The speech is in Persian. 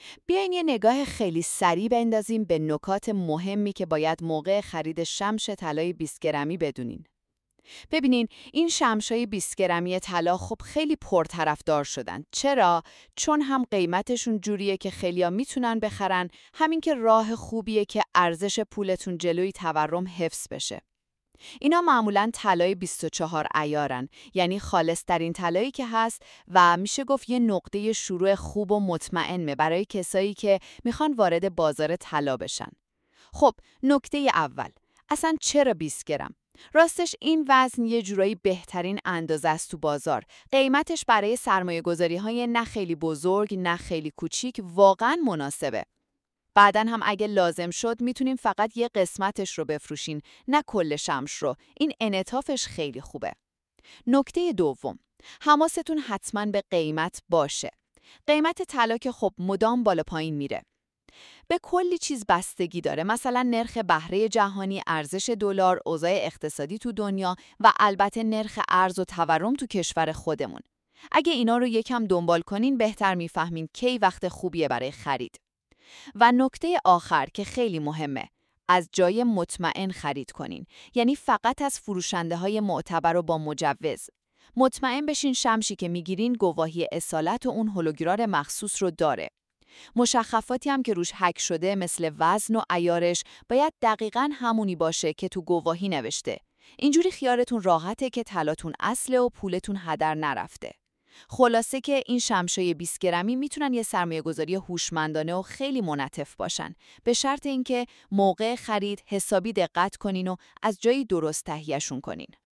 بیاین یه نگاه خیلی سریع بندازیم به نکات مهمی که باید موقع خرید شمش طلای 20 گرمی بدونین. ببینین این شمشای 20 گرمی طلا خب خیلی پرطرفدار شدن. چرا؟ چون هم قیمتشون جوریه که خیلیا میتونن بخرن، همین که راه خوبیه که ارزش پولتون جلوی تورم حفظ بشه. اینا معمولاً طلای 24 عیارن، یعنی خالص‌ترین طلایی که هست و میشه گفت یه نقطه شروع خوب و مطمئنه برای کسایی که میخوان وارد بازار طلا بشن. خب، نکته اول، اصلا چرا 20 گرم؟ راستش این وزن یه جورایی بهترین اندازه است تو بازار. قیمتش برای سرمایه‌گذاری‌های نه خیلی بزرگ نه خیلی کوچیک واقعاً مناسبه. بعدن هم اگه لازم شد میتونیم فقط یه قسمتش رو بفروشین، نه کل شمش رو. این انعطافش خیلی خوبه. نکته دوم، حواستون حتما به قیمت باشه. قیمت طلا که خب مدام بالا پایین میره. به کلی چیز بستگی داره، مثلا نرخ بهره جهانی، ارزش دلار، اوضاع اقتصادی تو دنیا و البته نرخ ارز و تورم تو کشور خودمون. اگه اینا رو یکم دنبال کنین بهتر میفهمین کی وقت خوبیه برای خرید. و نکته آخر که خیلی مهمه، از جای مطمئن خرید کنین، یعنی فقط از فروشنده های معتبر و با مجوز. مطمئن بشین شمشی که میگیرین گواهی اصالت و اون هولوگرام مخصوص رو داره. مشخصاتی هم که روش حک شده مثل وزن و عیارش باید دقیقاً همونی باشه که تو گواهی نوشته. اینجوری خیالتون راحته که طلاتون اصله و پولتون هدر نرفته. خلاصه که این شمشای 20 گرمی میتونن یه سرمایه‌گذاری هوشمندانه و خیلی منعطف باشن، به شرط اینکه موقع خرید حسابی دقت کنین و از جایی درست تهیه‌شون کنین.